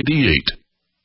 D8.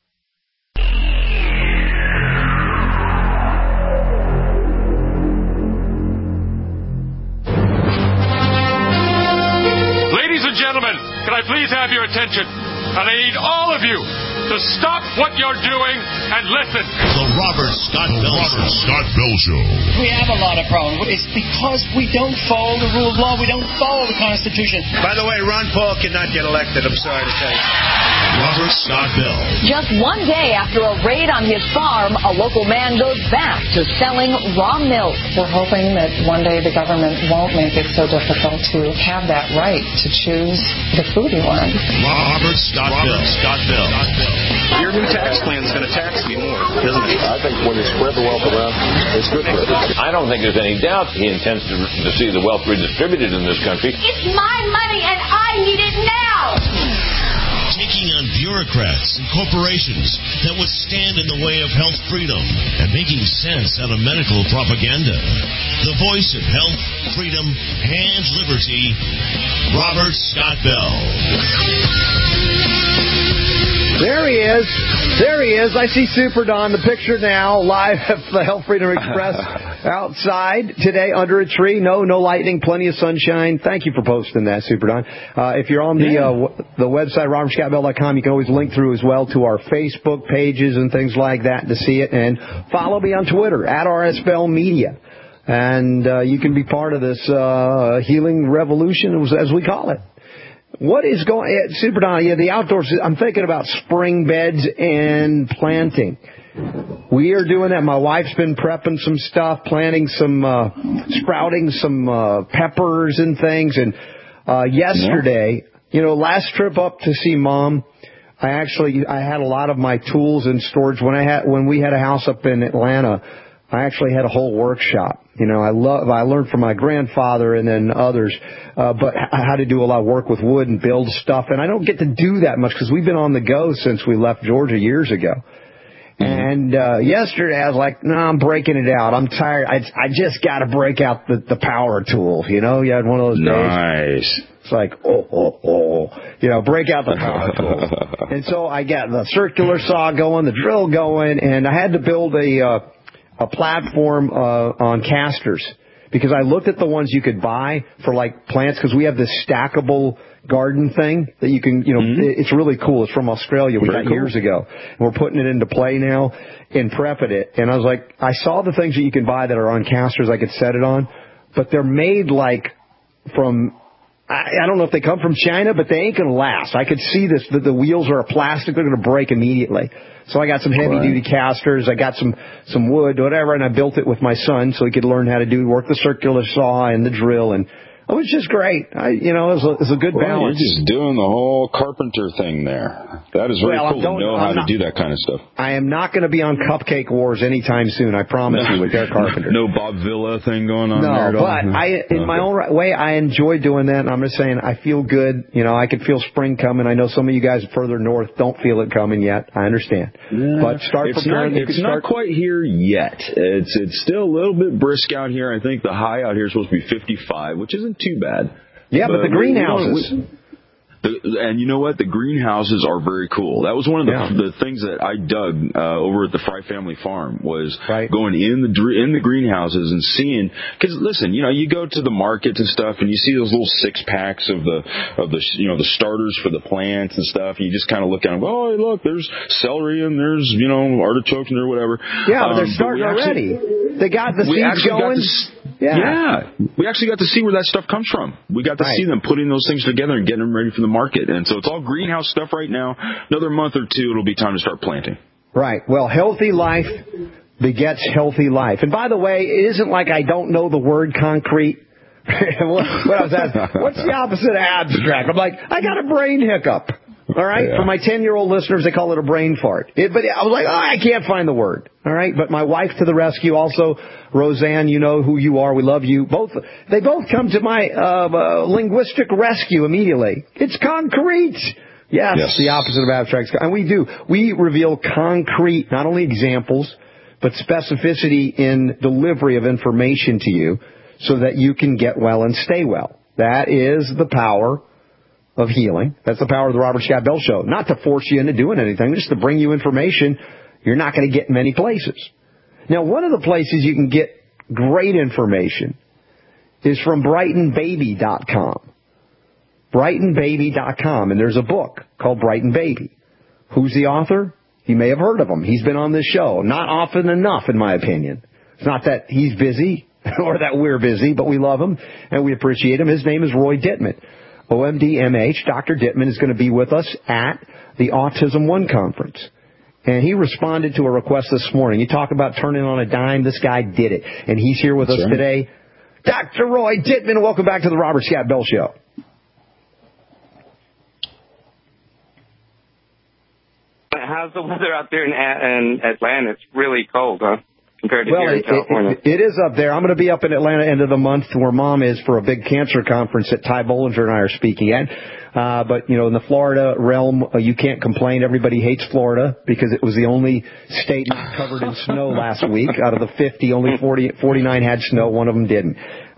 Ladies and gentlemen, can I please have your attention? And I need all of you to stop what you're doing and listen. The Robert Scott Bell Show. We have a lot of problems. It's because we don't follow the rule of law. We don't follow the Constitution. By the way, Ron Paul cannot get elected. I'm sorry to tell you. Robert Scott Bell. Just one day after a raid on his farm, a local man goes back to selling raw milk. We're hoping that one day the government won't make it so difficult to have that right to choose the food you want. Robert Scott Bell. Your new tax plan is going to tax me more, isn't it? I think when you spread the wealth around, it's good for everybody. I don't think there's any doubt he intends to see the wealth redistributed in this country. It's my money and I need it now! Taking on bureaucrats and corporations that would stand in the way of health freedom and making sense out of medical propaganda. The voice of health, freedom, and liberty, Robert Scott Bell. There he is. There he is. I see Super Don, the picture now, live at the Health Freedom Express outside today under a tree. No lightning, plenty of sunshine. Thank you for posting that, Super Don. If you're on the website, robertscottbell.com, you can always link through as well to our Facebook pages and things like that to see it. And follow me on Twitter, at RSBell Media. And you can be part of this healing revolution, as we call it. What is going, Super Don, the outdoors, I'm thinking about spring beds and planting. We are doing that. My wife's been prepping some stuff, planting some, sprouting some peppers and things. And yesterday, last trip up to see Mom, I had a lot of my tools in storage. When we had a house up in Atlanta, I actually had a whole workshop. I learned from my grandfather and then others, but how to do a lot of work with wood and build stuff. And I don't get to do that much because we've been on the go since we left Georgia years ago. And yesterday I was like, no, I'm breaking it out. I'm tired. I just got to break out the power tool. You had one of those days. Nice. It's like, break out the power tool. And so I got the circular saw going, the drill going, and I had to build a platform on casters because I looked at the ones you could buy for like plants because we have this stackable garden thing that you can, it's really cool. It's from Australia. We got years ago. And we're putting it into play now and prepping it. And I was like, I saw the things that you can buy that are on casters I could set it on, but they're made like from, I don't know if they come from China, but they ain't going to last. I could see this, the wheels are plastic. They're going to break immediately. So I got some heavy-duty casters. I got some wood, whatever, and I built it with my son so he could learn how to work the circular saw and the drill. And it was just great. It was a good balance. You're just doing the whole carpenter thing there. That is very cool to know how to do that kind of stuff. I am not going to be on Cupcake Wars anytime soon. I promise you with Derek Carpenter. No Bob Villa thing going on there at all? No, but in my own way, I enjoy doing that. And I'm just saying, I feel good. I can feel spring coming. I know some of you guys further north don't feel it coming yet. I understand. Yeah, but start preparing. It's not quite here yet. It's still a little bit brisk out here. I think the high out here is supposed to be 55, which isn't too bad. Yeah, but the greenhouses. And you know what? The greenhouses are very cool. That was one of the things that I dug over at the Fry Family Farm was going in the greenhouses and seeing. Because listen, you go to the markets and stuff, and you see those little 6-packs of the starters for the plants and stuff. And you just kind of look at them. Oh, look, there's celery and there's artichokes and whatever. Yeah, but they're starting already. They got the seeds going. We actually got to see where that stuff comes from. We got to see them putting those things together and getting them ready for the market. And so it's all greenhouse stuff right now. Another month or two, it'll be time to start planting. Right. Well, healthy life begets healthy life. And by the way, it isn't like I don't know the word concrete. What I was asking, what's the opposite of abstract? I'm like, I got a brain hiccup. All right? Yeah. For my 10-year-old listeners, they call it a brain fart. But I was like, I can't find the word. All right? But my wife to the rescue also. Roseanne, you know who you are. We love you. They both come to my linguistic rescue immediately. It's concrete. Yes, the opposite of abstract. And we do. We reveal concrete, not only examples, but specificity in delivery of information to you so that you can get well and stay well. That is the power of healing. That's the power of the Robert Scott Bell Show. Not to force you into doing anything, just to bring you information you're not going to get in many places. Now, one of the places you can get great information is from BrightonBaby.com. BrightonBaby.com. And there's a book called Brighton Baby. Who's the author? You may have heard of him. He's been on this show. Not often enough, in my opinion. It's not that he's busy or that we're busy, but we love him and we appreciate him. His name is Roy Dittman. OMDMH. Dr. Dittman is going to be with us at the Autism One conference. And he responded to a request this morning. You talk about turning on a dime. This guy did it. And he's here with us today. Dr. Roy Dittman, welcome back to the Robert Scott Bell Show. How's the weather out there in Atlanta? It's really cold, huh? Compared to here in California. It is up there. I'm going to be up in Atlanta end of the month where Mom is for a big cancer conference that Ty Bollinger and I are speaking at. But, you know, in the Florida realm, you can't complain. Everybody hates Florida because it was the only state not covered in snow last week. Out of the 50, only 49 had snow. One of them didn't.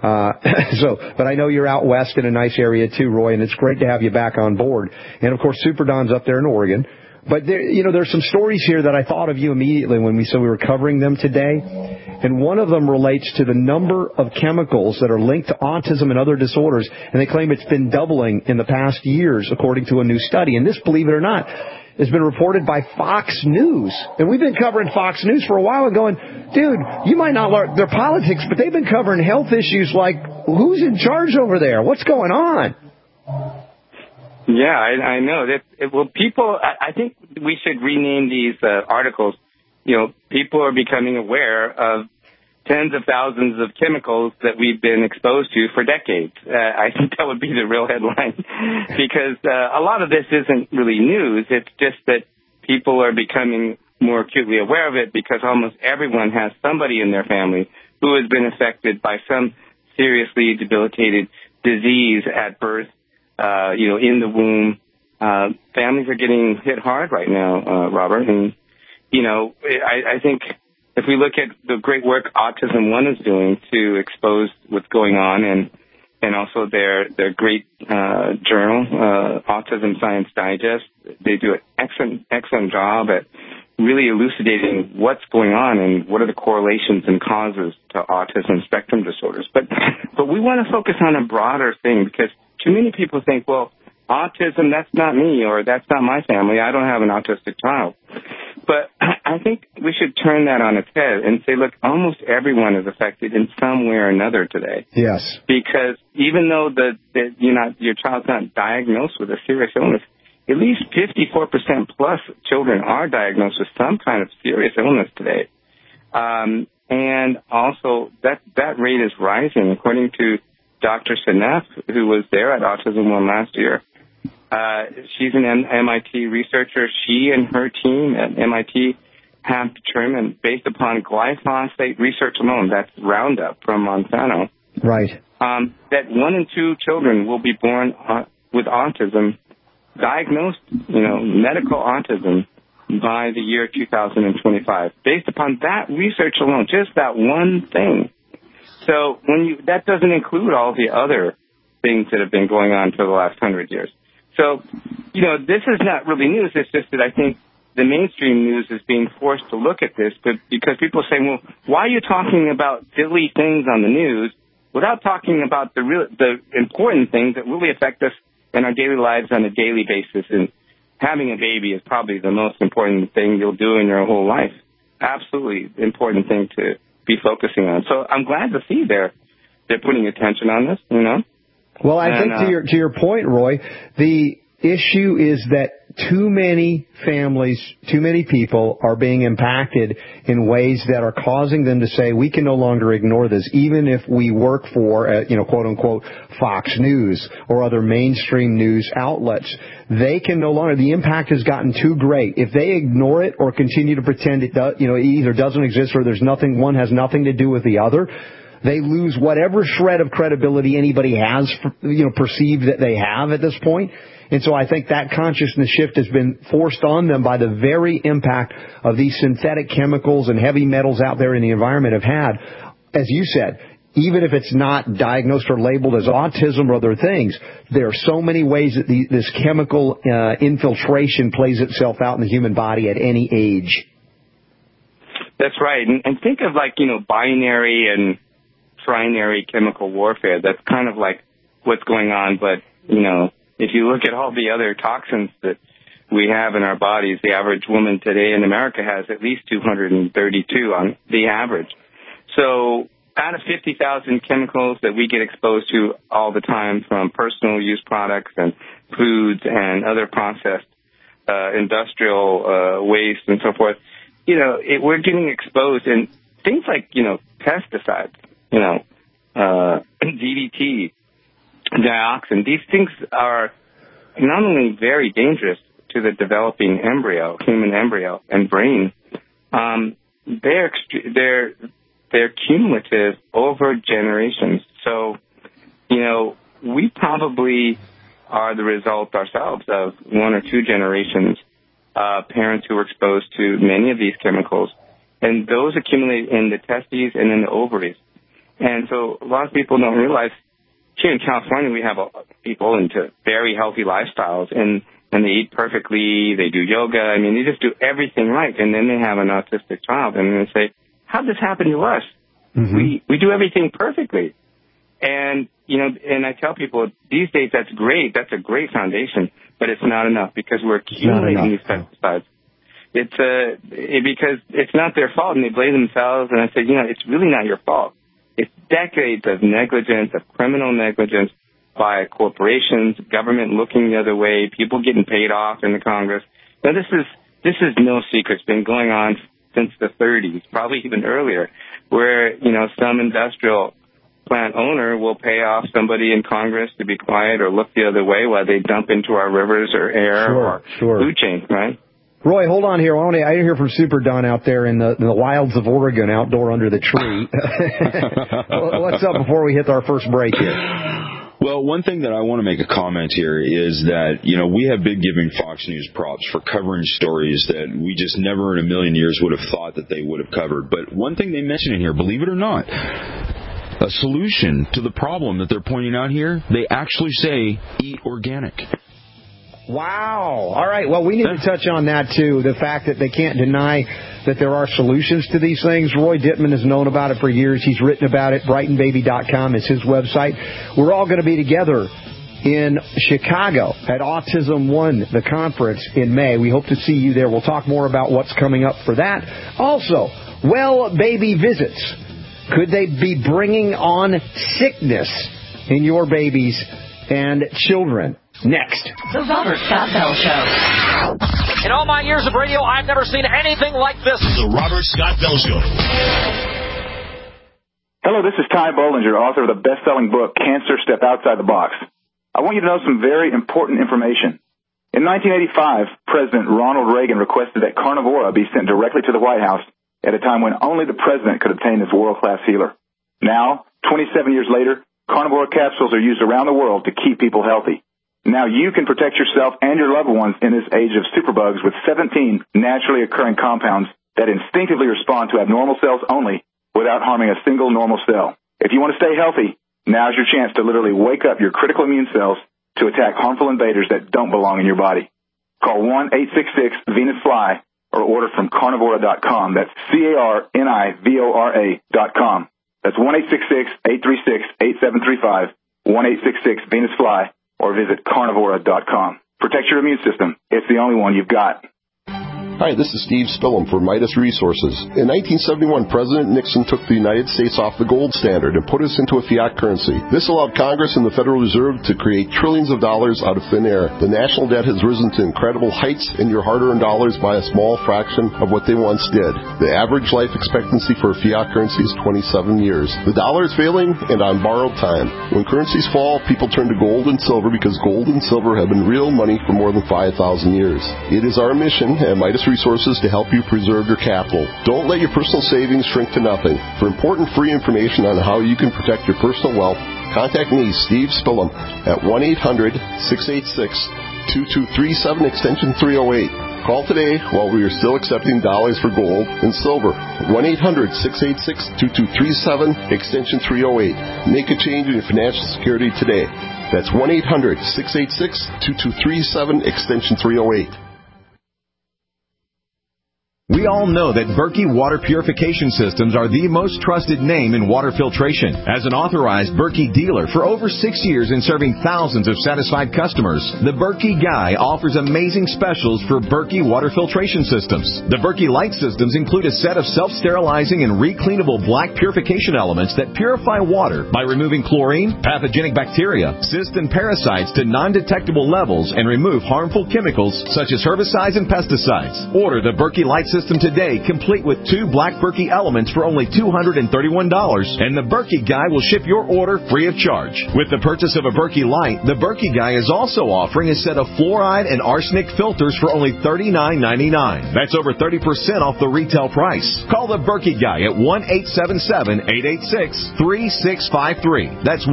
But I know you're out west in a nice area too, Roy, and it's great to have you back on board. And, of course, Super Don's up there in Oregon. But there's some stories here that I thought of you immediately when we said we were covering them today. And one of them relates to the number of chemicals that are linked to autism and other disorders. And they claim it's been doubling in the past years, according to a new study. And this, believe it or not, has been reported by Fox News. And we've been covering Fox News for a while and going, dude, you might not learn their politics, but they've been covering health issues like who's in charge over there? What's going on? Yeah, I know. Well, people, I think we should rename these articles. You know, people are becoming aware of tens of thousands of chemicals that we've been exposed to for decades. I think that would be the real headline because a lot of this isn't really news. It's just that people are becoming more acutely aware of it because almost everyone has somebody in their family who has been affected by some seriously debilitated disease at birth. In the womb, families are getting hit hard right now, Robert. And, I think if we look at the great work Autism One is doing to expose what's going on and also their great journal, Autism Science Digest, they do an excellent job at really elucidating what's going on and what are the correlations and causes to autism spectrum disorders. But we want to focus on a broader thing because too many people think, well, autism, that's not me, or that's not my family. I don't have an autistic child. But I think we should turn that on its head and say, look, almost everyone is affected in some way or another today. Yes. Because even though your child's not diagnosed with a serious illness, at least 54% plus children are diagnosed with some kind of serious illness today. And also that rate is rising, according to Dr. Seneff, who was there at Autism One last year. She's an MIT researcher. She and her team at MIT have determined, based upon glyphosate research alone, that's Roundup from Monsanto, right? That 1 in 2 children will be born with autism, diagnosed, medical autism, by the year 2025. Based upon that research alone, just that one thing. So that doesn't include all the other things that have been going on for the last 100 years. So, this is not really news. It's just that I think the mainstream news is being forced to look at this, but because people say, well, why are you talking about silly things on the news without talking about the important things that really affect us in our daily lives on a daily basis? And having a baby is probably the most important thing you'll do in your whole life. Absolutely important thing to be focusing on. So I'm glad to see they're putting attention on this, Well, I think to your point, Roy, the issue is that too many families, too many people are being impacted in ways that are causing them to say, we can no longer ignore this, even if we work for, quote unquote, Fox News or other mainstream news outlets. They can no longer, the impact has gotten too great. If they ignore it or continue to pretend it does, it either doesn't exist or there's nothing, one has nothing to do with the other, they lose whatever shred of credibility anybody has, perceived that they have at this point. And so I think that consciousness shift has been forced on them by the very impact of these synthetic chemicals and heavy metals out there in the environment have had. As you said, even if it's not diagnosed or labeled as autism or other things, there are so many ways that this chemical infiltration plays itself out in the human body at any age. That's right. And think of binary and trinary chemical warfare. That's kind of like what's going on. But, if you look at all the other toxins that we have in our bodies, the average woman today in America has at least 232 on the average. So out of 50,000 chemicals that we get exposed to all the time from personal use products and foods and other processed industrial waste and so forth, we're getting exposed in things like, pesticides, DDT, dioxin. These things are not only very dangerous to the developing embryo, human embryo and brain, they're cumulative over generations. So, we probably are the result ourselves of one or two generations, parents who were exposed to many of these chemicals. And those accumulate in the testes and in the ovaries. And so a lot of people don't realize here in California we have people into very healthy lifestyles and they eat perfectly, they do yoga. I mean, they just do everything right. And then they have an autistic child and they say, how'd this happen to us? Mm-hmm. We do everything perfectly. And, and I tell people these days that's great. That's a great foundation, but it's not enough because we're accumulating these pesticides. Because it's not their fault and they blame themselves. And I said, it's really not your fault. It's decades of negligence, of criminal negligence by corporations, government looking the other way, people getting paid off in the Congress. Now, this is no secret. It's been going on since the 30s, probably even earlier, where, some industrial plant owner will pay off somebody in Congress to be quiet or look the other way while they dump into our rivers or air or food chain, right? Roy, hold on here. I hear from Super Don out there in the wilds of Oregon, outdoor under the tree. What's up before we hit our first break here? Well, one thing that I want to make a comment here is that, we have been giving Fox News props for covering stories that we just never in a million years would have thought that they would have covered. But one thing they mention in here, believe it or not, a solution to the problem that they're pointing out here, they actually say eat organic. Wow. All right. Well, we need to touch on that, too, the fact that they can't deny that there are solutions to these things. Roy Dittman has known about it for years. He's written about it. BrightonBaby.com is his website. We're all going to be together in Chicago at Autism One, the conference in May. We hope to see you there. We'll talk more about what's coming up for that. Also, Well Baby Visits. Could they be bringing on sickness in your babies and children? Next. The Robert Scott Bell Show. In all my years of radio, I've never seen anything like this. The Robert Scott Bell Show. Hello, this is Ty Bollinger, author of the best-selling book, Cancer Step Outside the Box. I want you to know some very important information. In 1985, President Ronald Reagan requested that Carnivora be sent directly to the White House at a time when only the president could obtain this world-class healer. Now, 27 years later, Carnivora capsules are used around the world to keep people healthy. Now you can protect yourself and your loved ones in this age of superbugs with 17 naturally occurring compounds that instinctively respond to abnormal cells only without harming a single normal cell. If you want to stay healthy, now's your chance to literally wake up your critical immune cells to attack harmful invaders that don't belong in your body. Call 1-866-VENUS-FLY or order from carnivora.com. That's CARNIVORA.com. That's 1-866-836-8735, 1-866-VENUS-FLY. Or visit carnivora.com. Protect your immune system. It's the only one you've got. Hi, this is Steve Spillum for Midas Resources. In 1971, President Nixon took the United States off the gold standard and put us into a fiat currency. This allowed Congress and the Federal Reserve to create trillions of dollars out of thin air. The national debt has risen to incredible heights, and your hard-earned dollars by a small fraction of what they once did. The average life expectancy for a fiat currency is 27 years. The dollar is failing and on borrowed time. When currencies fall, people turn to gold and silver because gold and silver have been real money for more than 5,000 years. It is our mission at Midas Resources to help you preserve your capital. Don't let your personal savings shrink to nothing. For important free information on how you can protect your personal wealth, contact me, Steve Spillum, at 1-800-686-2237, extension 308. Call today while we are still accepting dollars for gold and silver. 1-800-686-2237, extension 308. Make a change in your financial security today. That's 1-800-686-2237, extension 308. We all know that Berkey Water Purification Systems are the most trusted name in water filtration. As an authorized Berkey dealer for over 6 years and serving thousands of satisfied customers, the Berkey Guy offers amazing specials for Berkey Water Filtration Systems. The Berkey Light Systems include a set of self-sterilizing and recleanable black purification elements that purify water by removing chlorine, pathogenic bacteria, cysts, and parasites to non-detectable levels and remove harmful chemicals such as herbicides and pesticides. Order the Berkey Light System today, complete with 2 black Berkey elements for only $231, and the Berkey Guy will ship your order free of charge. With the purchase of a Berkey Light, the Berkey Guy is also offering a set of fluoride and arsenic filters for only $39.99. That's over 30% off the retail price. Call the Berkey Guy at 1-877-886-3653. That's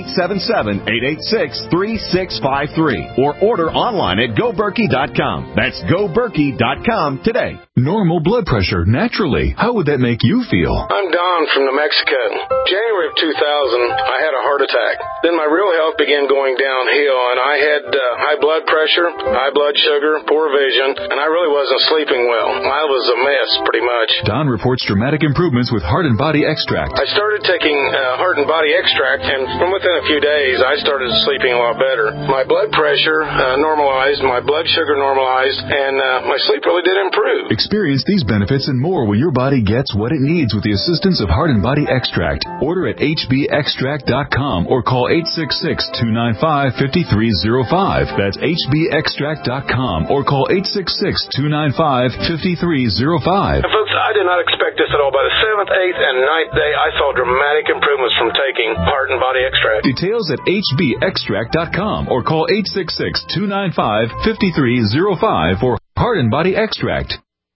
1-877-886-3653. Or order online at GoBerkey.com. That's GoBerkey.com today. Normal blood pressure, naturally. How would that make you feel? I'm Don from New Mexico. January of 2000, I had a heart attack. Then my real health began going downhill, and I had high blood pressure, high blood sugar, poor vision, and I really wasn't sleeping well. I was a mess, pretty much. Don reports dramatic improvements with Heart and Body Extract. I started taking Heart and Body Extract, and from within a few days, I started sleeping a lot better. My blood pressure normalized, my blood sugar normalized, and my sleep really did improve. Experience these benefits and more when your body gets what it needs with the assistance of Heart and Body Extract. Order at hbextract.com or call 866-295-5305. That's hbextract.com or call 866-295-5305. Folks, I did not expect this at all. By the 7th, 8th, and 9th day, I saw dramatic improvements from taking Heart and Body Extract. Details at hbextract.com or call 866-295-5305 for Heart and Body Extract.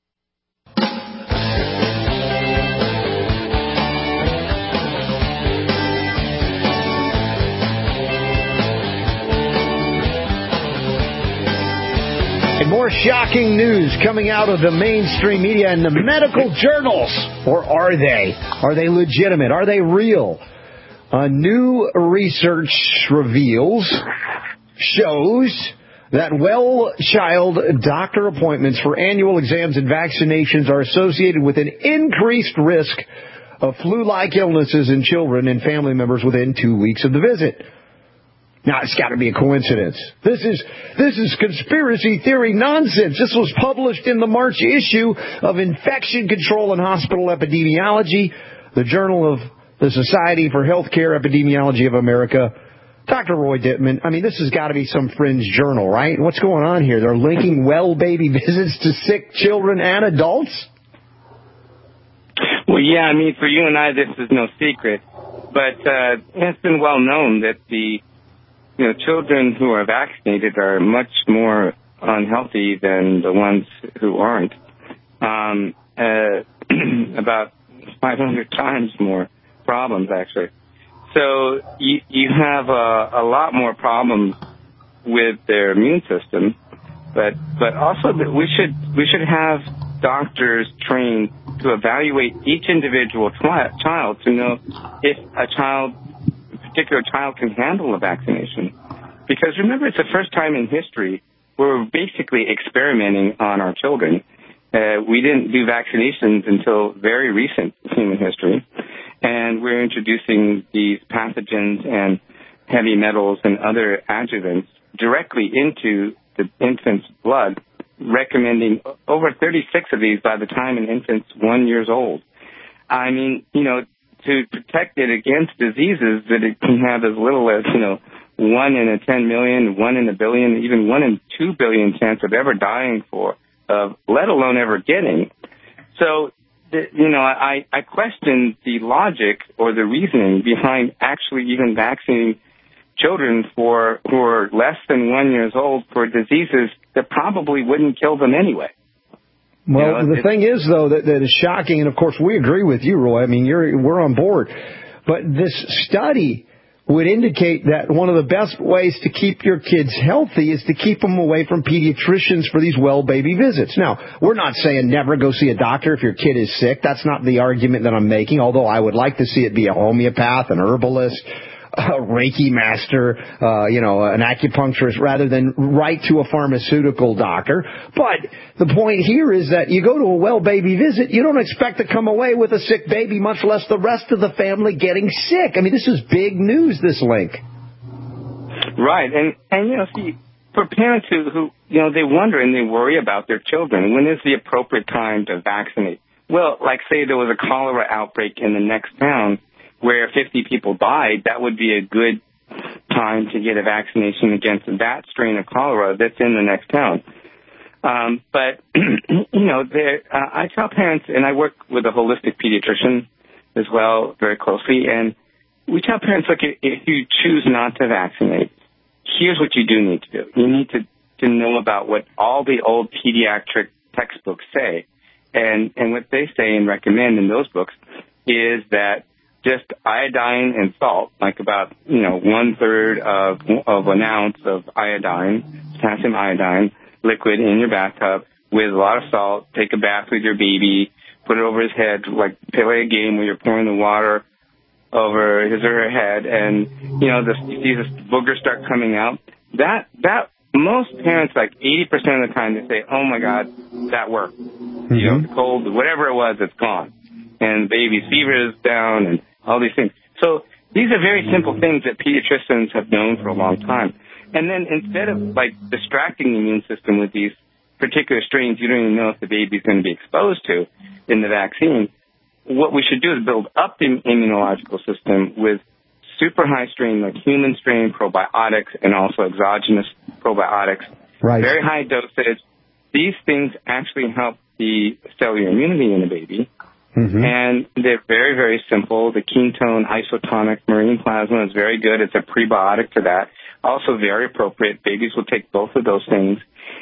And more shocking news coming out of the mainstream media and the medical journals. Or are they? Are they legitimate? Are they real? New research shows that child doctor appointments for annual exams and vaccinations are associated with an increased risk of flu-like illnesses in children and family members within 2 weeks of the visit. Now, it's got to be a coincidence. This is conspiracy theory nonsense. This was published in the March issue of Infection Control and Hospital Epidemiology, the Journal of the Society for Healthcare Epidemiology of America. Dr. Roy Dittman, I mean, this has got to be some fringe journal, right? What's going on here? They're linking well baby visits to sick children and adults? Well, yeah, I mean, for you and I, this is no secret. But it's been well known that the children who are vaccinated are much more unhealthy than the ones who aren't. About 500 times more problems, actually. So you have a lot more problems with their immune system, but also that we should have doctors trained to evaluate each individual child to know if a particular child can handle a vaccination. Because remember, it's the first time in history where we're basically experimenting on our children. We didn't do vaccinations until very recent human history. And we're introducing these pathogens and heavy metals and other adjuvants directly into the infant's blood, recommending over 36 of these by the time an infant's 1 year old. I mean, to protect it against diseases that it can have as little as, 1 in a 10 million, 1 in a billion, even 1 in 2 billion chance of ever dying let alone ever getting. So, I question the logic or the reasoning behind actually even vaccinating children who are less than 1 year old for diseases that probably wouldn't kill them anyway. Well, the thing is, though, that is shocking, and of course we agree with you, Roy. I mean, we're on board. But this study would indicate that one of the best ways to keep your kids healthy is to keep them away from pediatricians for these well baby visits. Now, we're not saying never go see a doctor if your kid is sick. That's not the argument that I'm making, although I would like to see it be a homeopath, an herbalist, a Reiki master, an acupuncturist, rather than right to a pharmaceutical doctor. But the point here is that you go to a well baby visit, you don't expect to come away with a sick baby, much less the rest of the family getting sick. I mean, this is big news, this link. Right. And see, for parents who they wonder and they worry about their children, when is the appropriate time to vaccinate? Well, like say there was a cholera outbreak in the next town, where 50 people died, that would be a good time to get a vaccination against that strain of cholera that's in the next town. But I tell parents, and I work with a holistic pediatrician as well very closely, and we tell parents, look, if you choose not to vaccinate, here's what you do need to do. You need to know about what all the old pediatric textbooks say. And what they say and recommend in those books is that just iodine and salt, like about 1/3 of an ounce of iodine, potassium iodine, liquid in your bathtub with a lot of salt. Take a bath with your baby, put it over his head, like play a game where you're pouring the water over his or her head, and you see this booger start coming out. That most parents, like 80% of the time, they say, "Oh my God, that worked." Mm-hmm. The cold, whatever it was, it's gone, and baby's fever is down, and all these things. So these are very simple things that pediatricians have known for a long time. And then instead of distracting the immune system with these particular strains you don't even know if the baby's going to be exposed to in the vaccine, what we should do is build up the immunological system with super high strain, like human strain probiotics and also exogenous probiotics. Right. Very high dosage. These things actually help the cellular immunity in the baby. Mm-hmm. And they're very, very simple. The ketone isotonic marine plasma is very good. It's a prebiotic to that. Also very appropriate. Babies will take both of those things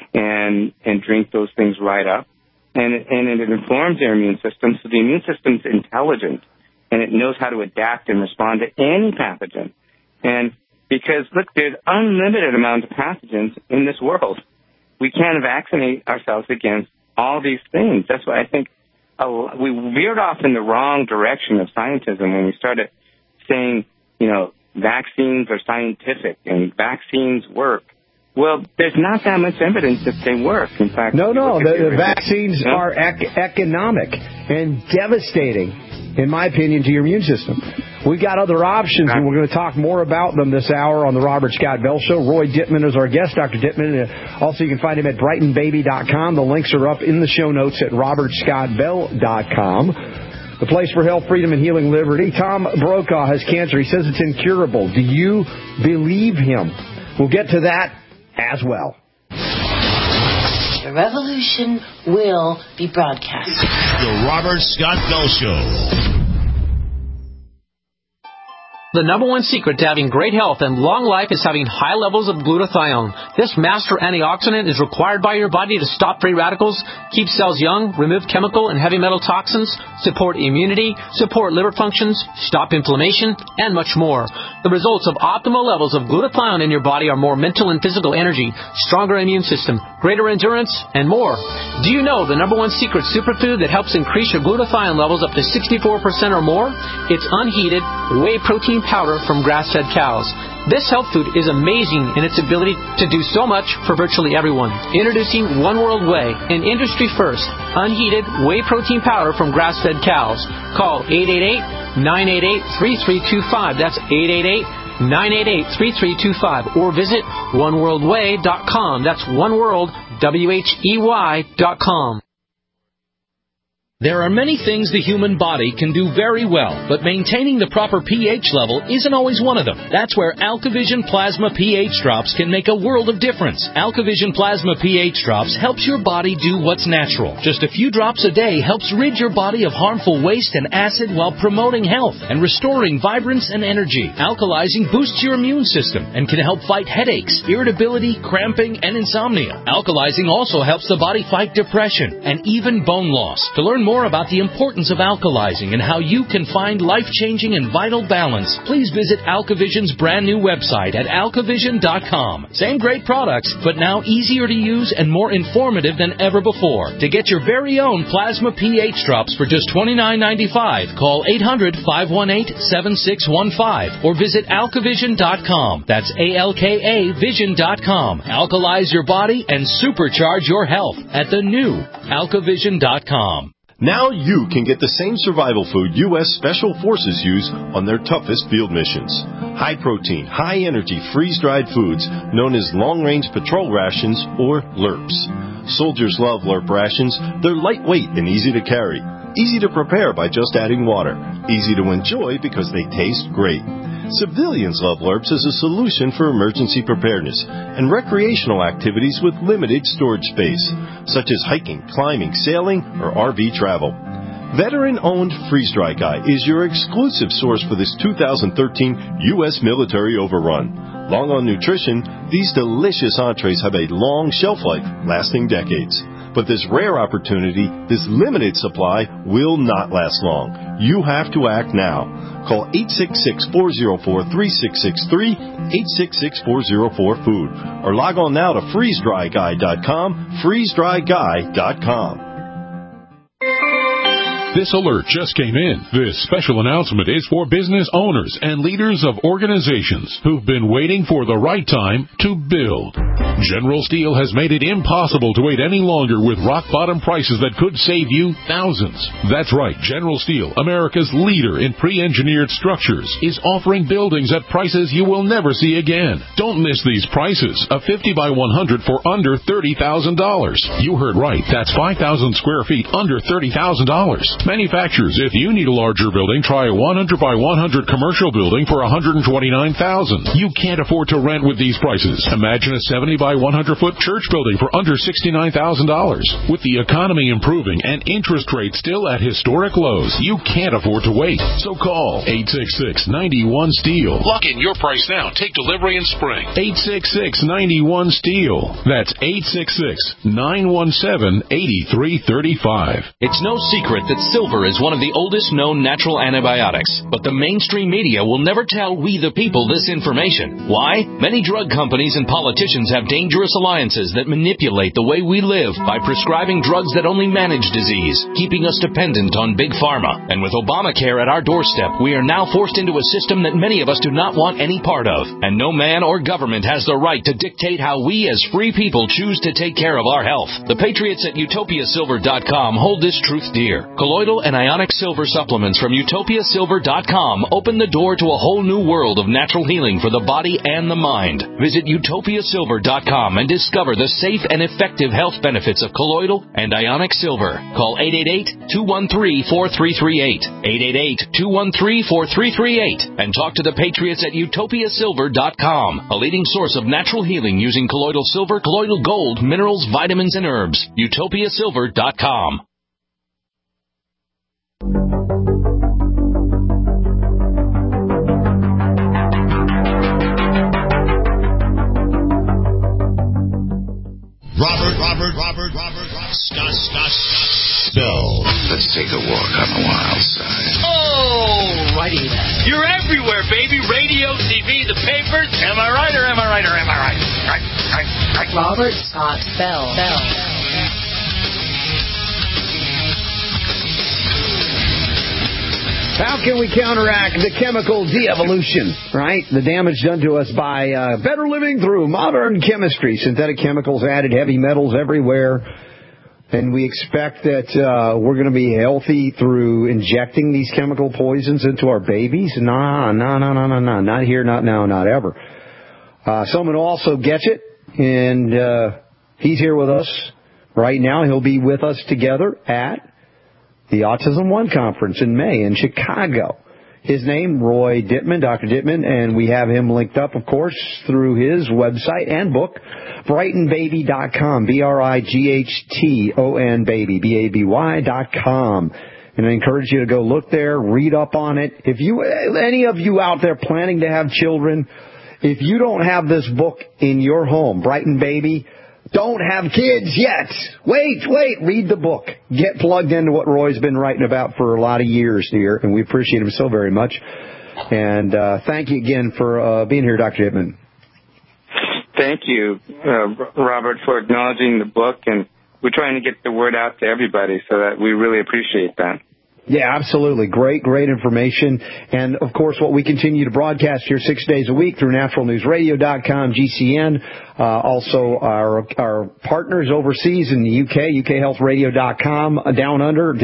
and drink those things right up. And it informs their immune system. So the immune system's intelligent, and it knows how to adapt and respond to any pathogen. And because, look, there's unlimited amount of pathogens in this world. We can't vaccinate ourselves against all these things. That's why I think we veered off in the wrong direction of scientism when we started saying, vaccines are scientific and vaccines work. Well, there's not that much evidence that they work. In fact, the vaccines are economic and devastating, in my opinion, to your immune system. We've got other options, and we're going to talk more about them this hour on the Robert Scott Bell Show. Roy Dittman is our guest, Dr. Dittman. Also, you can find him at brightonbaby.com. The links are up in the show notes at robertscottbell.com. The place for health, freedom, and healing liberty. Tom Brokaw has cancer. He says it's incurable. Do you believe him? We'll get to that as well. The revolution will be broadcast. The Robert Scott Bell Show. The number one secret to having great health and long life is having high levels of glutathione. This master antioxidant is required by your body to stop free radicals, keep cells young, remove chemical and heavy metal toxins, support immunity, support liver functions, stop inflammation, and much more. The results of optimal levels of glutathione in your body are more mental and physical energy, stronger immune system, greater endurance, and more. Do you know the number one secret superfood that helps increase your glutathione levels up to 64% or more? It's unheated whey protein powder from grass-fed cows. This health food is amazing in its ability to do so much for virtually everyone. Introducing One World Whey, an industry-first, unheated whey protein powder from grass-fed cows. Call 888-988-3325. That's 888-988-3325. Or visit oneworldwhey.com. That's oneworld.com. There are many things the human body can do very well, but maintaining the proper pH level isn't always one of them. That's where AlkaVision Plasma pH Drops can make a world of difference. AlkaVision Plasma pH Drops helps your body do what's natural. Just a few drops a day helps rid your body of harmful waste and acid while promoting health and restoring vibrance and energy. Alkalizing boosts your immune system and can help fight headaches, irritability, cramping, and insomnia. Alkalizing also helps the body fight depression and even bone loss. To learn more more about the importance of alkalizing and how you can find life-changing and vital balance, please visit Alkavision's brand new website at alkavision.com. Same great products, but now easier to use and more informative than ever before. To get your very own Plasma pH drops for just $29.95, call 800-518-7615 or visit alkavision.com. That's ALKA Vision.com. Alkalize your body and supercharge your health at the new alkavision.com. Now you can get the same survival food U.S. Special Forces use on their toughest field missions. High protein, high energy, freeze-dried foods known as long-range patrol rations or LRPs. Soldiers love LRP rations. They're lightweight and easy to carry. Easy to prepare by just adding water. Easy to enjoy because they taste great. Civilians love LRPs as a solution for emergency preparedness and recreational activities with limited storage space, such as hiking, climbing, sailing, or RV travel. Veteran-owned Freeze Dry Guy is your exclusive source for this 2013 U.S. military overrun. Long on nutrition, these delicious entrees have a long shelf life, lasting decades. But this rare opportunity, this limited supply, will not last long. You have to act now. Call 866-404-3663, 866-404-FOOD, or log on now to freezedryguy.com, freezedryguy.com. This alert just came in. This special announcement is for business owners and leaders of organizations who've been waiting for the right time to build. General Steel has made it impossible to wait any longer with rock-bottom prices that could save you thousands. That's right. General Steel, America's leader in pre-engineered structures, is offering buildings at prices you will never see again. Don't miss these prices. A 50 by 100 for under $30,000. You heard right. That's 5,000 square feet under $30,000. Manufacturers, if you need a larger building, try a 100 by 100 commercial building for $129,000. You can't afford to rent with these prices. Imagine a 70 by 100-foot church building for under $69,000. With the economy improving and interest rates still at historic lows, you can't afford to wait. So call 866-91-STEEL. Lock in your price now. Take delivery in spring. 866-91-STEEL. That's 866-917-8335. It's no secret that silver is one of the oldest known natural antibiotics, but the mainstream media will never tell we the people this information. Why? Many drug companies and politicians have dangerous alliances that manipulate the way we live by prescribing drugs that only manage disease, keeping us dependent on big pharma. And with Obamacare at our doorstep, we are now forced into a system that many of us do not want any part of. And no man or government has the right to dictate how we as free people choose to take care of our health. The patriots at utopiasilver.com hold this truth dear. Colloidal and ionic silver supplements from utopiasilver.com open the door to a whole new world of natural healing for the body and the mind. Visit utopiasilver.com and discover the safe and effective health benefits of colloidal and ionic silver. Call 888-213-4338, 888-213-4338, and talk to the patriots at utopiasilver.com, a leading source of natural healing using colloidal silver, colloidal gold, minerals, vitamins, and herbs. utopiasilver.com. Robert, Scott Bell. Let's take a walk on the wild side. Oh, righty then. You're everywhere, baby. Radio, TV, the papers. Am I right or am I right or am I right? Right. Robert Scott Bell. How can we counteract the chemical de-evolution, right? The damage done to us by better living through modern chemistry, synthetic chemicals, added heavy metals everywhere. And we expect that we're going to be healthy through injecting these chemical poisons into our babies? No. Not here, not now, not ever. Someone also gets it, and he's here with us right now. He'll be with us together at the Autism One Conference in May in Chicago. His name, Roy Dittman, Dr. Dittman, and we have him linked up, of course, through his website and book, BrightonBaby.com, BRIGHTON Baby, BABY.com. And I encourage you to go look there, read up on it. If any of you out there planning to have children, if you don't have this book in your home, Brighton Baby, don't have kids yet. Wait. Read the book. get plugged into what Roy's been writing about for a lot of years here, and we appreciate him so very much. And thank you again for being here, Dr. Hittman. Thank you, Robert, for acknowledging the book, and we're trying to get the word out to everybody, so that we really appreciate that. Yeah, absolutely. Great information. And, of course, what we continue to broadcast here 6 days a week through naturalnewsradio.com, GCN, also our partners overseas in the UK, ukhealthradio.com, down under,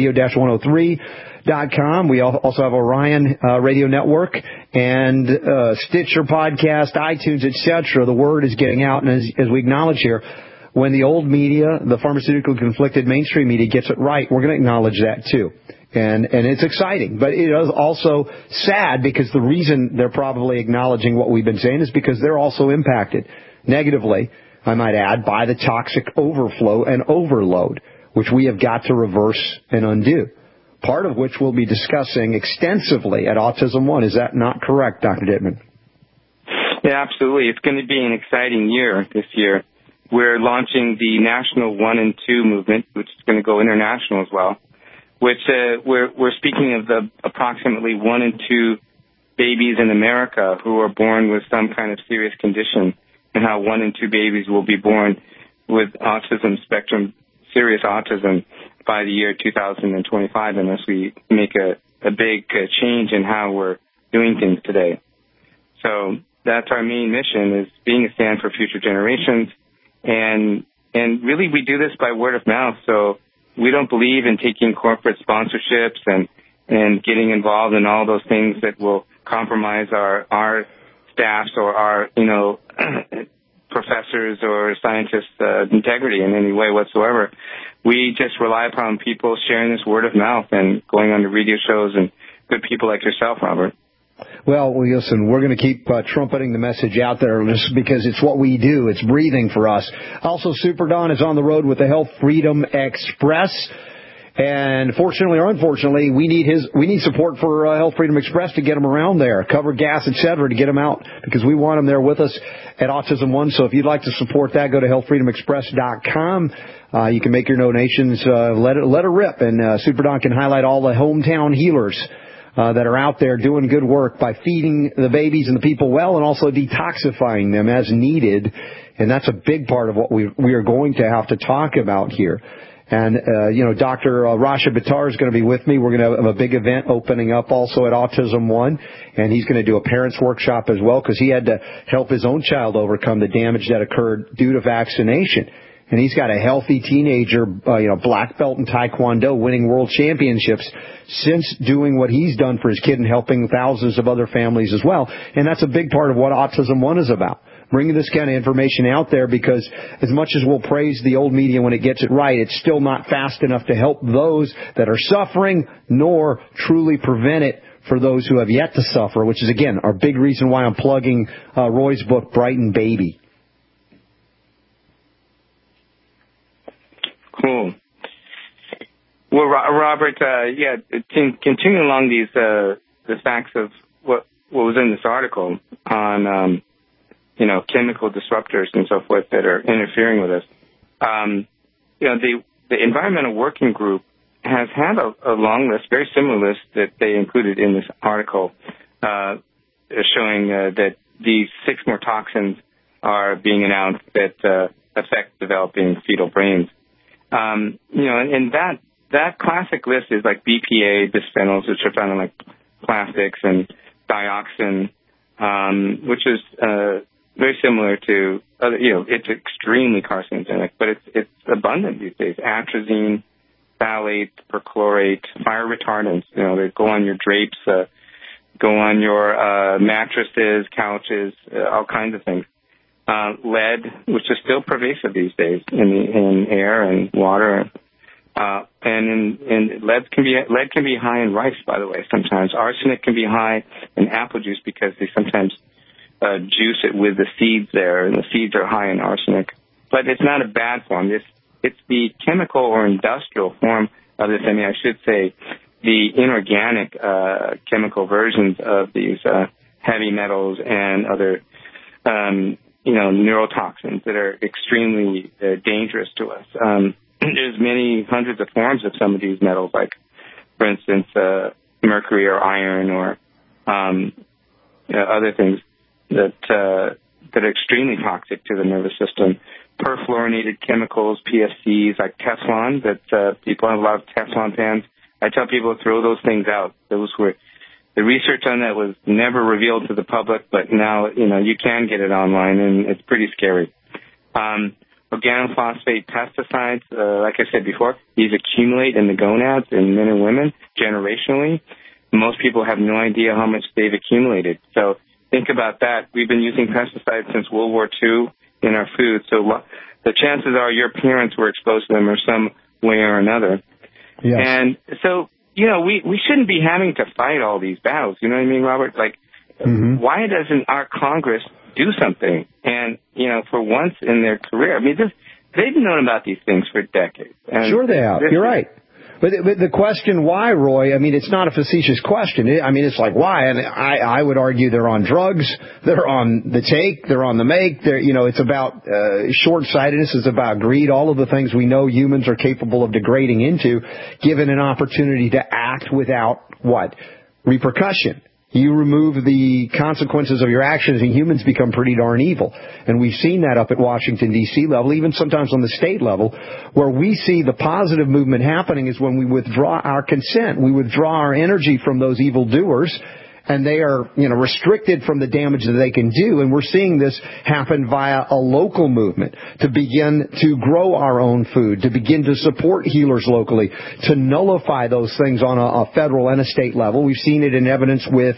digitalradio-103.com. We also have Orion Radio Network and Stitcher Podcast, iTunes, etc. The word is getting out, and as we acknowledge here, when the old media, the pharmaceutical conflicted mainstream media gets it right, we're going to acknowledge that too. And it's exciting, but it is also sad because the reason they're probably acknowledging what we've been saying is because they're also impacted negatively, I might add, by the toxic overflow and overload, which we have got to reverse and undo, part of which we'll be discussing extensively at Autism One. Is that not correct, Dr. Dittman? Yeah, absolutely. It's going to be an exciting year this year. We're launching the National 1 and 2 movement, which is going to go international as well, which we're speaking of the approximately 1 and 2 babies in America who are born with some kind of serious condition, and how 1 in 2 babies will be born with autism spectrum, serious autism, by the year 2025, unless we make a big change in how we're doing things today. So that's our main mission, is being a stand for future generations. And really, we do this by word of mouth. So we don't believe in taking corporate sponsorships and getting involved in all those things that will compromise our staffs or our, professors or scientists' integrity in any way whatsoever. We just rely upon people sharing this word of mouth and going on to radio shows and good people like yourself, Robert. Well, listen, we're going to keep trumpeting the message out there just because it's what we do. It's breathing for us. Also, Super Don is on the road with the Health Freedom Express. And fortunately or unfortunately, we need support for Health Freedom Express to get them around there, cover gas, etc., to get them out, because we want them there with us at Autism One. So if you'd like to support that, go to healthfreedomexpress.com. You can make your donations. Let it rip, and Super Don can highlight all the hometown healers that are out there doing good work by feeding the babies and the people well, and also detoxifying them as needed. And that's a big part of what we are going to have to talk about here. And, Dr. Rasha Buttar is going to be with me. We're going to have a big event opening up also at Autism One, and he's going to do a parents' workshop as well, because he had to help his own child overcome the damage that occurred due to vaccination. And he's got a healthy teenager, black belt in Taekwondo, winning world championships since doing what he's done for his kid and helping thousands of other families as well. And that's a big part of what Autism One is about, bringing this kind of information out there, because as much as we'll praise the old media when it gets it right, it's still not fast enough to help those that are suffering, nor truly prevent it for those who have yet to suffer, which is, again, our big reason why I'm plugging Roy's book, Brighten Baby. Cool. Well, Robert, continuing along these the facts of what was in this article on chemical disruptors and so forth that are interfering with us. The Environmental Working Group has had a long list, very similar list that they included in this article, showing that these 6 more toxins are being announced that affect developing fetal brains. And that classic list is like BPA, bisphenols, which are found in like plastics, and dioxin, which is very similar to other, it's extremely carcinogenic, but it's abundant these days. Atrazine, phthalates, perchlorate, fire retardants, they go on your drapes, go on your mattresses, couches, all kinds of things. Lead, which is still pervasive these days in air and water, and lead can be high in rice, by the way. Sometimes arsenic can be high in apple juice because they sometimes juice it with the seeds there, and the seeds are high in arsenic. But it's not a bad form. It's the chemical or industrial form of this. I should say the inorganic chemical versions of these heavy metals and other neurotoxins that are extremely dangerous to us. there's many hundreds of forms of some of these metals, like, for instance, mercury or iron or other things that are extremely toxic to the nervous system. Perfluorinated chemicals, PFCs, like Teflon, that people have a lot of Teflon pans. I tell people to throw those things out. The research on that was never revealed to the public, but now, you can get it online, and it's pretty scary. Organophosphate pesticides, like I said before, these accumulate in the gonads in men and women generationally. Most people have no idea how much they've accumulated. So think about that. We've been using pesticides since World War II in our food, so the chances are your parents were exposed to them in some way or another. Yes. And so, we shouldn't be having to fight all these battles. You know what I mean, Robert? Like, why doesn't our Congress do something? And, for once in their career, I mean, they've known about these things for decades. And sure they have. You're right. But the question why, Roy, I mean, it's not a facetious question. It's like, why? And I would argue they're on drugs, they're on the take, they're on the make. It's about short-sightedness, it's about greed, all of the things we know humans are capable of degrading into, given an opportunity to act without what? Repercussion. You remove the consequences of your actions, and humans become pretty darn evil. And we've seen that up at Washington, D.C. level, even sometimes on the state level, where we see the positive movement happening is when we withdraw our consent. We withdraw our energy from those evildoers, and they are, restricted from the damage that they can do. And we're seeing this happen via a local movement to begin to grow our own food, to begin to support healers locally, to nullify those things on a federal and a state level. We've seen it in evidence with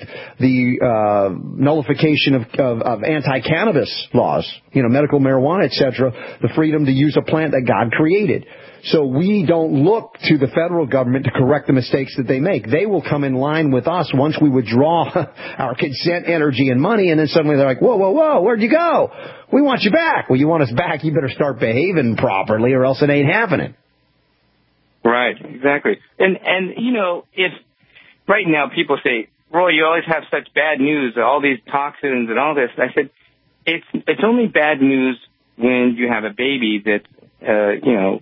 the nullification of anti-cannabis laws, medical marijuana, etc., the freedom to use a plant that God created. So we don't look to the federal government to correct the mistakes that they make. They will come in line with us once we withdraw our consent, energy, and money, and then suddenly they're like, whoa, where'd you go? We want you back. Well, you want us back, you better start behaving properly or else it ain't happening. Right, exactly. And if right now people say, Roy, you always have such bad news, all these toxins and all this, I said, it's only bad news when you have a baby that's,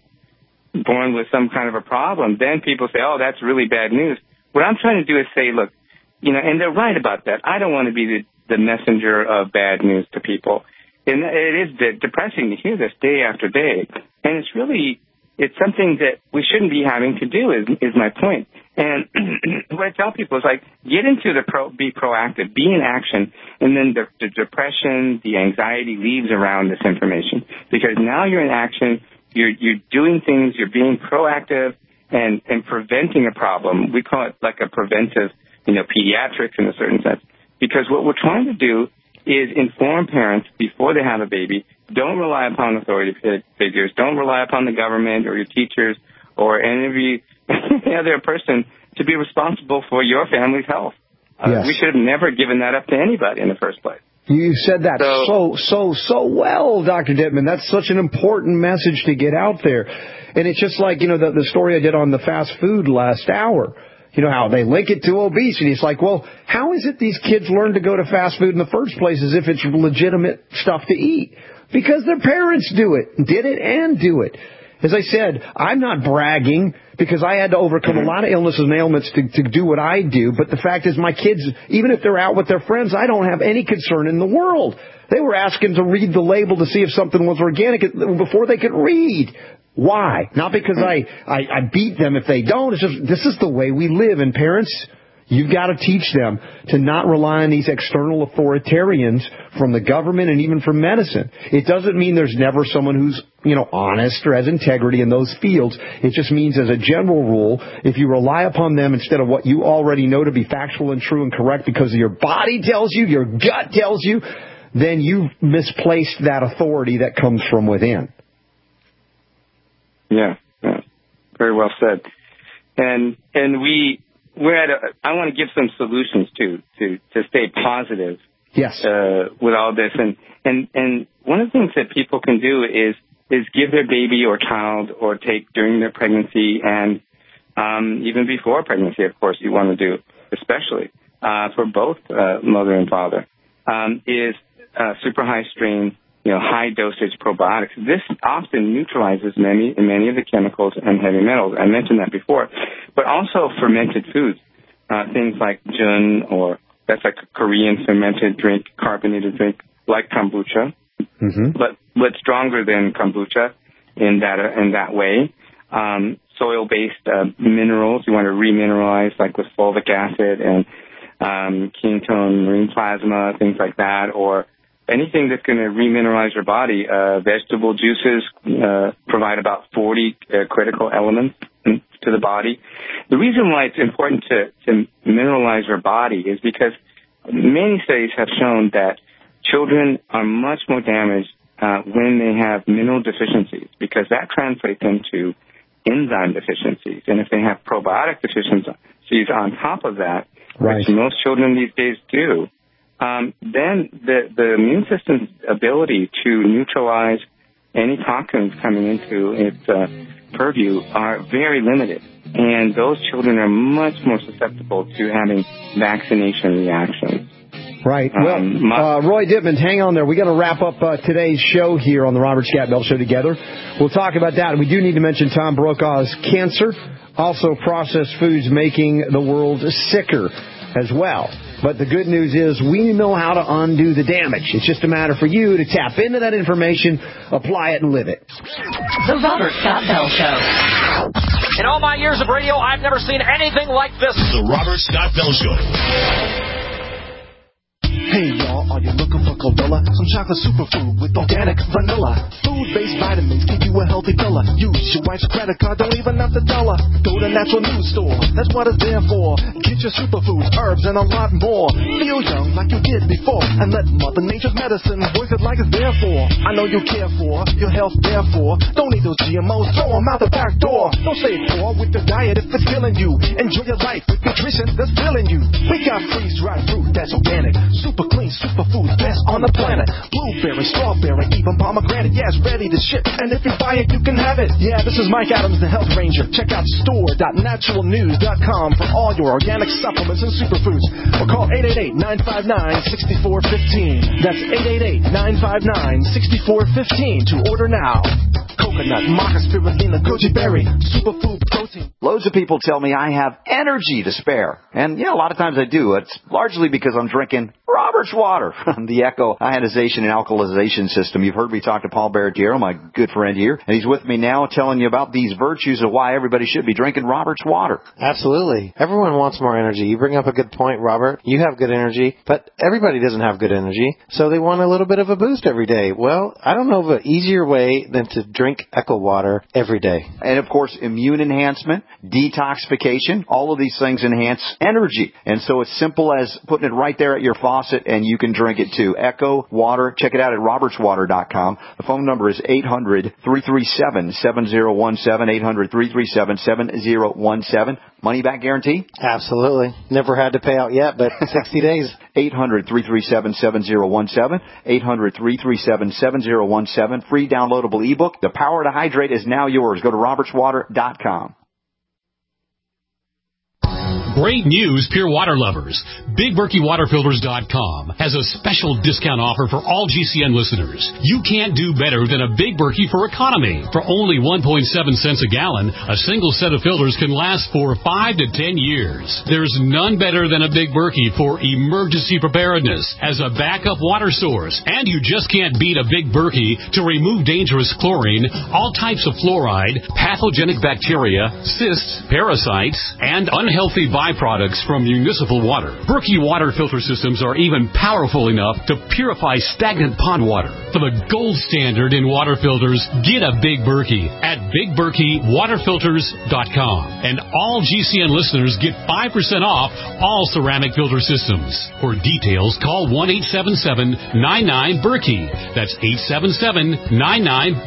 born with some kind of a problem. Then people say, oh, that's really bad news. What I'm trying to do is say, look, and they're right about that. I don't want to be the messenger of bad news to people. And it is depressing to hear this day after day. And it's something that we shouldn't be having to do is my point. And what I tell people is get into be proactive, be in action, and then the depression, the anxiety leaves around this information. Because now you're in action, you're doing things, you're being proactive and preventing a problem. We call it like a preventive, pediatrics in a certain sense. Because what we're trying to do is inform parents before they have a baby. Don't rely upon authority figures. Don't rely upon the government or your teachers or any other person to be responsible for your family's health. Yes. We should have never given that up to anybody in the first place. You said that so well, Dr. Dittman. That's such an important message to get out there. And it's just like, the story I did on the fast food last hour. How they link it to obesity. It's like, well, how is it these kids learn to go to fast food in the first place as if it's legitimate stuff to eat? Because their parents did it and do it. As I said, I'm not bragging because I had to overcome a lot of illnesses and ailments to do what I do. But the fact is my kids, even if they're out with their friends, I don't have any concern in the world. They were asking to read the label to see if something was organic before they could read. Why? Not because I beat them if they don't. It's just this is the way we live. And parents, you've got to teach them to not rely on these external authoritarians from the government and even from medicine. It doesn't mean there's never someone who's, honest or has integrity in those fields. It just means as a general rule, if you rely upon them instead of what you already know to be factual and true and correct because your body tells you, your gut tells you, then you've misplaced that authority that comes from within. Yeah. Very well said. And I want to give some solutions to stay positive. Yes. With all this, and one of the things that people can do is give their baby or child or take during their pregnancy and even before pregnancy, of course, you want to do, especially for both mother and father, is super high strain high dosage probiotics. This often neutralizes many of the chemicals and heavy metals. I mentioned that before, but also fermented foods, things like jun, or that's like a Korean fermented drink, carbonated drink, like kombucha, but stronger than kombucha in that way. Soil-based minerals you want to remineralize, like with fulvic acid and ketone marine plasma, things like that, or anything that's going to remineralize your body. Vegetable juices provide about 40 critical elements to the body. The reason why it's important to mineralize your body is because many studies have shown that children are much more damaged when they have mineral deficiencies, because that translates into enzyme deficiencies. And if they have probiotic deficiencies on top of that, which most children these days do, then the immune system's ability to neutralize any toxins coming into its purview are very limited. And those children are much more susceptible to having vaccination reactions. Right. Well, Roy Dittman, hang on there. We got to wrap up today's show here on the Robert Scott Bell Show together. We'll talk about that. And we do need to mention Tom Brokaw's cancer, also processed foods making the world sicker as well. But the good news is we know how to undo the damage. It's just a matter for you to tap into that information, apply it, and live it. The Robert Scott Bell Show. In all my years of radio, I've never seen anything like this. The Robert Scott Bell Show. Hey y'all, are you looking for Chlorella? Some chocolate superfood with organic vanilla. Food-based vitamins give you a healthy fella. Use your wife's credit card, don't even have the dollar. Go to Natural News Store, that's what it's there for. Get your superfoods, herbs, and a lot more. Feel young like you did before, and let Mother Nature's medicine work it like it's there for. I know you care for your health, therefore. Don't eat those GMOs, throw them out the back door. Don't stay poor with your diet if it's killing you. Enjoy your life with nutrition that's filling you. We got freeze-dried fruit that's organic, super clean, superfood, best on the planet. Blueberry, strawberry, even pomegranate. Yeah, it's ready to ship, and if you buy it, you can have it. Yeah, this is Mike Adams, the Health Ranger. Check out store.naturalnews.com for all your organic supplements and superfoods. Or call 888-959-6415. That's 888-959-6415 to order now. Coconut, maca, spirulina, goji berry, superfood protein. Loads of people tell me I have energy to spare. And, a lot of times I do. It's largely because I'm drinking Robert's water, the Echo ionization and alkalization system. You've heard me talk to Paul Barretiero, my good friend here, and he's with me now telling you about these virtues of why everybody should be drinking Robert's water. Absolutely. Everyone wants more energy. You bring up a good point, Robert. You have good energy, but everybody doesn't have good energy, so they want a little bit of a boost every day. Well, I don't know of an easier way than to drink Echo water every day. And, of course, immune enhancement, detoxification, all of these things enhance energy. And so it's simple as putting it right there at your faucet, and you can drink it too. Echo Water. Check it out at robertswater.com. The phone number is 800-337-7017, 800-337-7017. Money back guarantee? Absolutely. Never had to pay out yet, but 60 days. 800-337-7017, 800-337-7017. Free downloadable ebook. The Power to Hydrate is now yours. Go to robertswater.com. Great news, pure water lovers. BigBerkeyWaterFilters.com has a special discount offer for all GCN listeners. You can't do better than a Big Berkey for economy. For only 1.7 cents a gallon, a single set of filters can last for 5 to 10 years. There's none better than a Big Berkey for emergency preparedness as a backup water source. And you just can't beat a Big Berkey to remove dangerous chlorine, all types of fluoride, pathogenic bacteria, cysts, parasites, and unhealthy byproducts from municipal water. Berkey water filter systems are even powerful enough to purify stagnant pond water. For the gold standard in water filters, get a Big Berkey at BigBerkeyWaterFilters.com. And all GCN listeners get 5% off all ceramic filter systems. For details, call 1-877-99-BERKEY. That's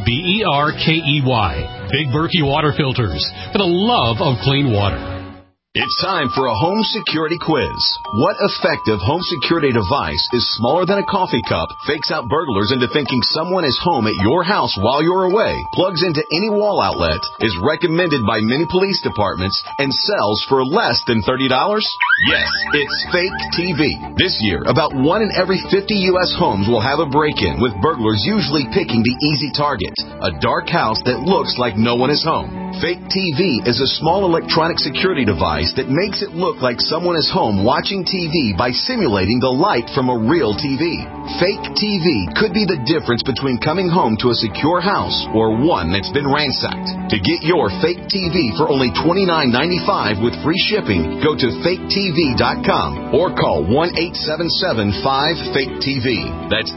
877-99-BERKEY. Big Berkey Water Filters, for the love of clean water. It's time for a home security quiz. What effective home security device is smaller than a coffee cup, fakes out burglars into thinking someone is home at your house while you're away, plugs into any wall outlet, is recommended by many police departments, and sells for less than $30? Yes, it's Fake TV. This year, about 1 in every 50 U.S. homes will have a break-in, with burglars usually picking the easy target, a dark house that looks like no one is home. Fake TV is a small electronic security device that makes it look like someone is home watching TV by simulating the light from a real TV. Fake TV could be the difference between coming home to a secure house or one that's been ransacked. To get your Fake TV for only $29.95 with free shipping, go to faketv.com or call 1-877-5-FAKE-TV. That's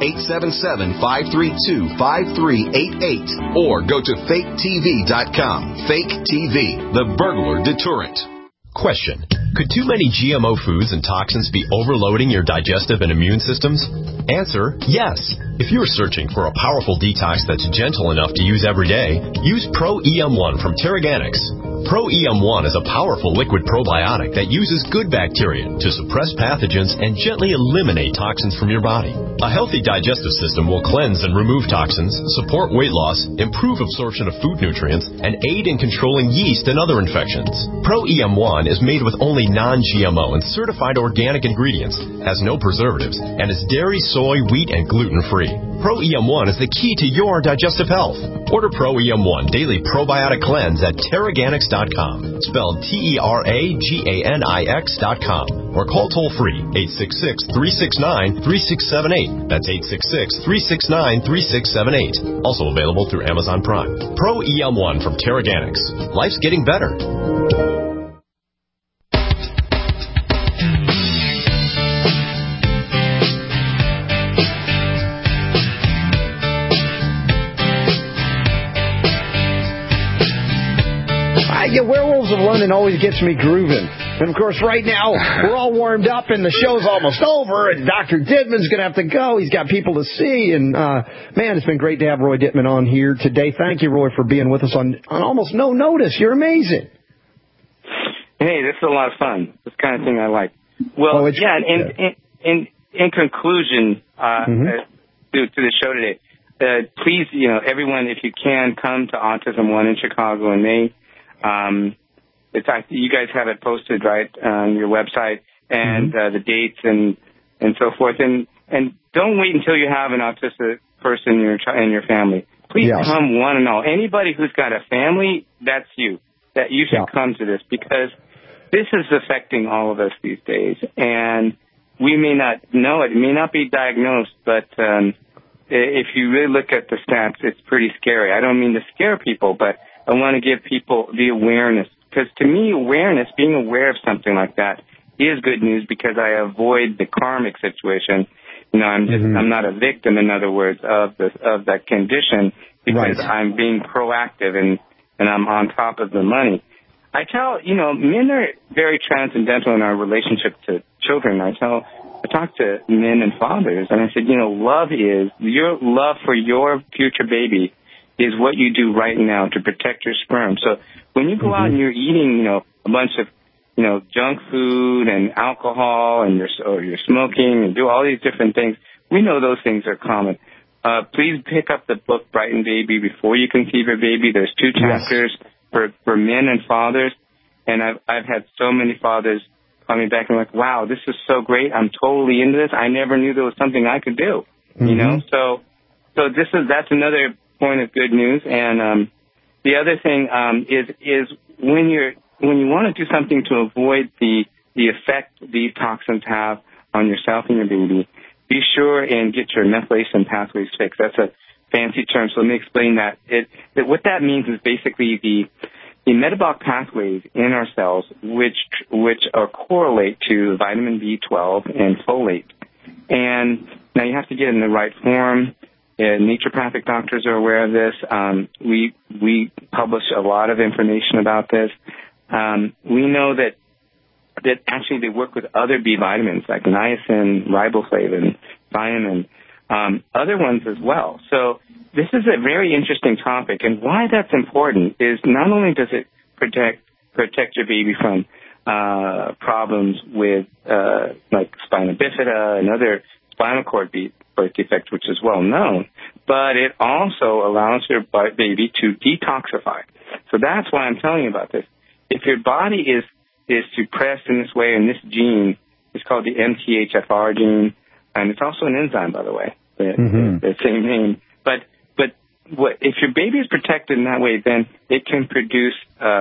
877-532-5388 or go to faketv.com. Fake TV, the burglar deterrent. Question. Could too many GMO foods and toxins be overloading your digestive and immune systems? Answer, yes. If you're searching for a powerful detox that's gentle enough to use every day, use Pro-EM1 from Terraganics. Pro-EM1 is a powerful liquid probiotic that uses good bacteria to suppress pathogens and gently eliminate toxins from your body. A healthy digestive system will cleanse and remove toxins, support weight loss, improve absorption of food nutrients, and aid in controlling yeast and other infections. Pro-EM1 is made with only non-GMO and certified organic ingredients, has no preservatives, and is dairy, soy, wheat, and gluten-free. Pro-EM1 is the key to your digestive health. Order Pro-EM1 Daily Probiotic Cleanse at Terraganics.com, spelled Terraganix.com, or call toll-free 866-369-3678. That's 866-369-3678. Also available through Amazon Prime. Pro-EM1 from Terraganics. Life's getting better. Werewolves of London always gets me grooving. And, of course, right now, we're all warmed up and the show's almost over and Dr. Dittman's going to have to go. He's got people to see. And, man, it's been great to have Roy Dittman on here today. Thank you, Roy, for being with us on almost no notice. You're amazing. Hey, this is a lot of fun. This kind of thing I like. Well, in conclusion, to the show today, please, everyone, if you can, come to Autism One in Chicago in May. You guys have it posted right on your website and the dates and so forth. And don't wait until you have an autistic person in your family. Please come one and all. Anybody who's got a family, that's you. That you should come to this because this is affecting all of us these days. And we may not know it. It may not be diagnosed, but if you really look at the stats, it's pretty scary. I don't mean to scare people, but I want to give people the awareness. Because to me, awareness, being aware of something like that, is good news because I avoid the karmic situation. I'm not a victim, in other words, of that condition because I'm being proactive and I'm on top of the money. I tell, men are very transcendental in our relationship to children. I talk to men and fathers, and I said, love is, your love for your future baby is what you do right now to protect your sperm. So when you go out and you're eating, a bunch of, junk food and alcohol and you're smoking and do all these different things, we know those things are common. Please pick up the book Brighten Baby Before You Conceive Your Baby. There's 2 chapters for men and fathers, and I've had so many fathers call me back and like, wow, this is so great. I'm totally into this. I never knew there was something I could do. So that's another point of good news. And the other thing is when you want to do something to avoid the effect these toxins have on yourself and your baby, be sure and get your methylation pathways fixed. That's a fancy term, so let me explain that. What that means is basically the metabolic pathways in our cells which correlate to vitamin B12 and folate. And now you have to get in the right form. Naturopathic doctors are aware of this. We publish a lot of information about this. We know that actually they work with other B vitamins like niacin, riboflavin, thiamine, other ones as well. So this is a very interesting topic, and why that's important is not only does it protect your baby from problems with like spina bifida and other spinal cord birth defects, which is well known. But it also allows your baby to detoxify. So that's why I'm telling you about this. If your body is suppressed in this way, and this gene is called the MTHFR gene, and it's also an enzyme, by the way, the same name. But if your baby is protected in that way, then it can produce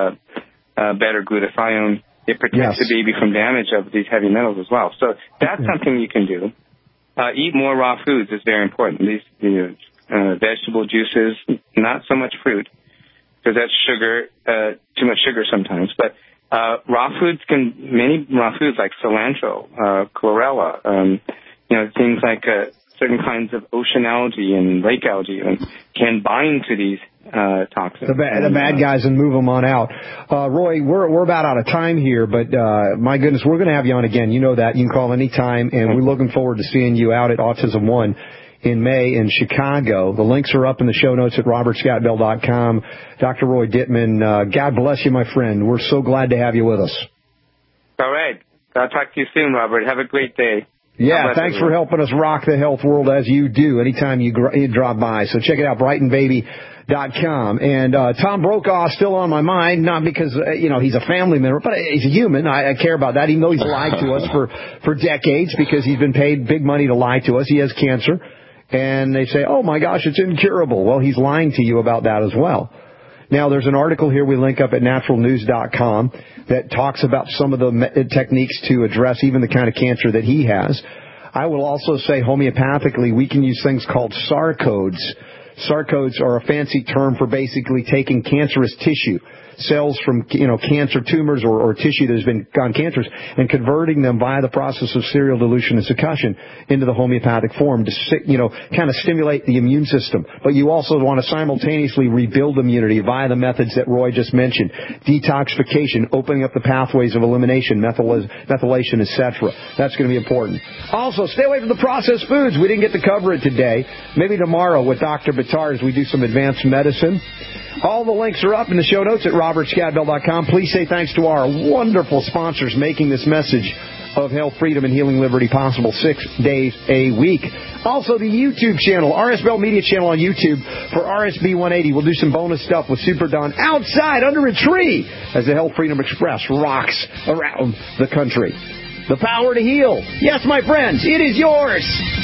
better glutathione. It protects the baby from damage of these heavy metals as well. So that's something you can do. Eat more raw foods is very important. These vegetable juices, not so much fruit, because that's sugar, too much sugar sometimes. But raw foods many raw foods like cilantro, chlorella, things like certain kinds of ocean algae and lake algae can bind to these toxins. The bad guys, and move them on out. Roy, we're about out of time here, but my goodness, we're going to have you on again. You know that. You can call any time, and we're looking forward to seeing you out at Autism One in May in Chicago. The links are up in the show notes at robertscottbell.com. Dr. Roy Dittman, God bless you, my friend. We're so glad to have you with us. All right. I'll talk to you soon, Robert. Have a great day. Yeah, thanks for helping us rock the health world as you do anytime you drop by. So check it out, BrightonBaby.com. And Tom Brokaw still on my mind, not because, he's a family member, but he's a human. I care about that, even though he's lied to us for decades because he's been paid big money to lie to us. He has cancer. And they say, oh, my gosh, it's incurable. Well, he's lying to you about that as well. Now, there's an article here we link up at naturalnews.com that talks about some of the techniques to address even the kind of cancer that he has. I will also say homeopathically we can use things called sarcodes. Sarcodes are a fancy term for basically taking cancerous tissue, cells from cancer tumors or tissue that has been gone cancerous, and converting them via the process of serial dilution and succussion into the homeopathic form to kind of stimulate the immune system. But you also want to simultaneously rebuild immunity via the methods that Roy just mentioned: detoxification, opening up the pathways of elimination, methylation, etc. That's going to be important. Also, stay away from the processed foods. We didn't get to cover it today. Maybe tomorrow with Dr. Bitar as we do some advanced medicine. All the links are up in the show notes at robertscottbell.com. Please say thanks to our wonderful sponsors making this message of health, freedom, and healing liberty possible 6 days a week. Also, the YouTube channel, RS Bell Media channel on YouTube for RSB 180. We'll do some bonus stuff with Super Don outside under a tree as the Health Freedom Express rocks around the country. The power to heal. Yes, my friends, it is yours.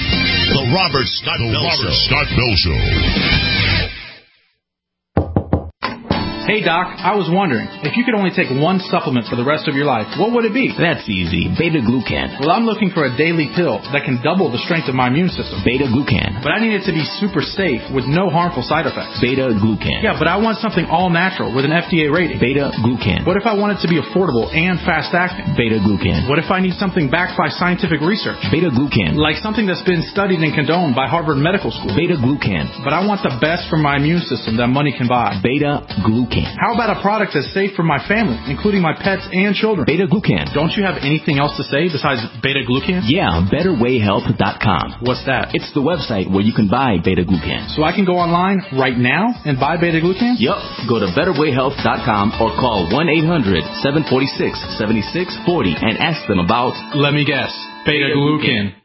The Robert Scott Bell Show. Hey, Doc, I was wondering, if you could only take one supplement for the rest of your life, what would it be? That's easy. Beta-glucan. Well, I'm looking for a daily pill that can double the strength of my immune system. Beta-glucan. But I need it to be super safe with no harmful side effects. Beta-glucan. Yeah, but I want something all-natural with an FDA rating. Beta-glucan. What if I want it to be affordable and fast-acting? Beta-glucan. What if I need something backed by scientific research? Beta-glucan. Like something that's been studied and condoned by Harvard Medical School. Beta-glucan. But I want the best for my immune system that money can buy. Beta-glucan. How about a product that's safe for my family, including my pets and children? Beta-glucan. Don't you have anything else to say besides beta-glucan? Yeah, betterwayhealth.com. What's that? It's the website where you can buy beta-glucan. So I can go online right now and buy beta-glucan? Yup. Go to betterwayhealth.com or call 1-800-746-7640 and ask them about... Let me guess. Beta-glucan.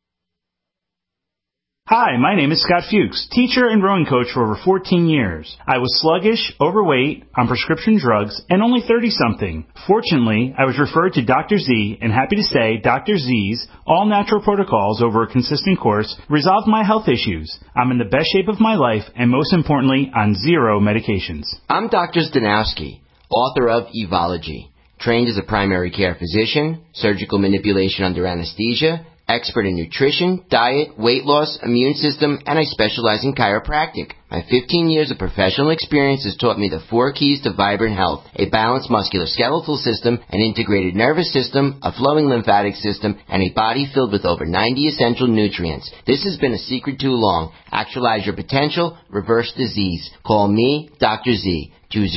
Hi, my name is Scott Fuchs, teacher and rowing coach for over 14 years. I was sluggish, overweight, on prescription drugs, and only 30-something. Fortunately, I was referred to Dr. Z, and happy to say Dr. Z's all-natural protocols over a consistent course resolved my health issues. I'm in the best shape of my life, and most importantly, on 0 medications. I'm Dr. Zdanowski, author of Evology, trained as a primary care physician, surgical manipulation under anesthesia, expert in nutrition, diet, weight loss, immune system, and I specialize in chiropractic. My 15 years of professional experience has taught me the 4 keys to vibrant health: a balanced musculoskeletal system, an integrated nervous system, a flowing lymphatic system, and a body filled with over 90 essential nutrients. This has been a secret too long. Actualize your potential, reverse disease. Call me, Dr. Z.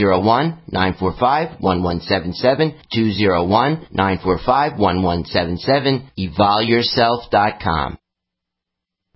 201-945-1177, 201-945-1177, evolyourself.com.